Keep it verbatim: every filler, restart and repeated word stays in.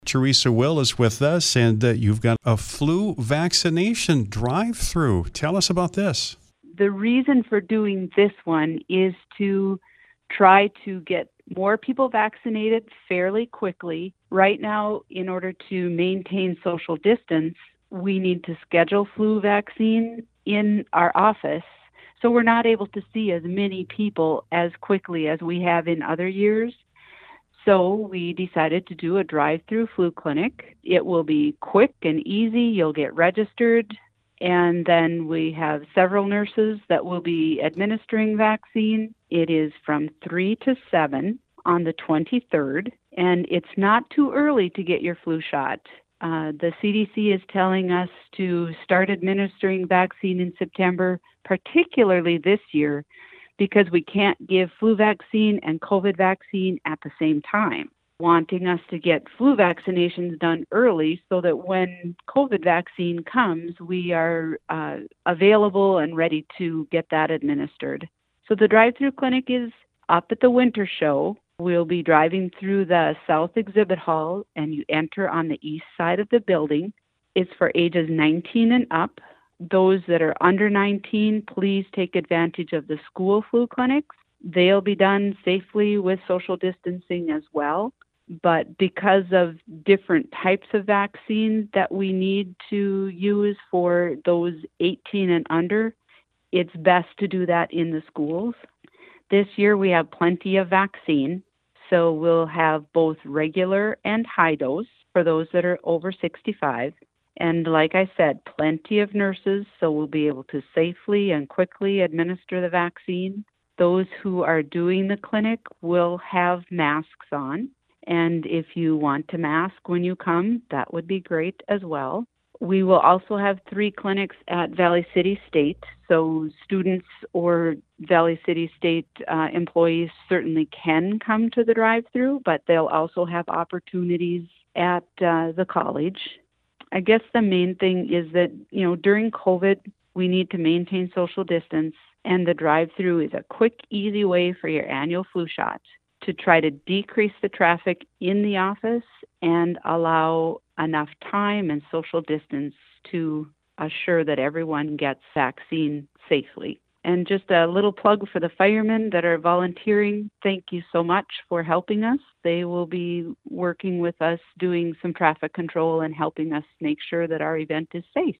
Teresa Will is with us, and uh, you've got a flu vaccination drive-through. Tell us about this. The reason for doing this one is to try to get more people vaccinated fairly quickly. Right now, in order to maintain social distance, we need to schedule flu vaccine in our office. So we're not able to see as many people as quickly as we have in other years. So we decided to do a drive-through flu clinic. It will be quick and easy. You'll get registered. And then we have several nurses that will be administering vaccine. It is from three to seven on the twenty-third. And it's not too early to get your flu shot. Uh, the C D C is telling us to start administering vaccine in September, particularly this year, because we can't give flu vaccine and COVID vaccine at the same time, wanting us to get flu vaccinations done early so that when COVID vaccine comes, we are uh, available and ready to get that administered. So the drive-through clinic is up at the Winter Show. We'll be driving through the South Exhibit Hall, and you enter on the east side of the building. It's for ages nineteen and up. Those that are under nineteen, please take advantage of the school flu clinics. They'll be done safely with social distancing as well. But because of different types of vaccine that we need to use for those eighteen and under, it's best to do that in the schools. This year we have plenty of vaccine, so we'll have both regular and high dose for those that are over sixty-five. And like I said, plenty of nurses, so we'll be able to safely and quickly administer the vaccine. Those who are doing the clinic will have masks on. And if you want to mask when you come, that would be great as well. We will also have three clinics at Valley City State, so students or Valley City State uh, employees certainly can come to the drive-through, but they'll also have opportunities at uh, the college. I guess the main thing is that, you know, during COVID, we need to maintain social distance, and the drive-through is a quick, easy way for your annual flu shot to try to decrease the traffic in the office and allow enough time and social distance to assure that everyone gets vaccine safely. And just a little plug for the firemen that are volunteering. Thank you so much for helping us. They will be working with us doing some traffic control and helping us make sure that our event is safe.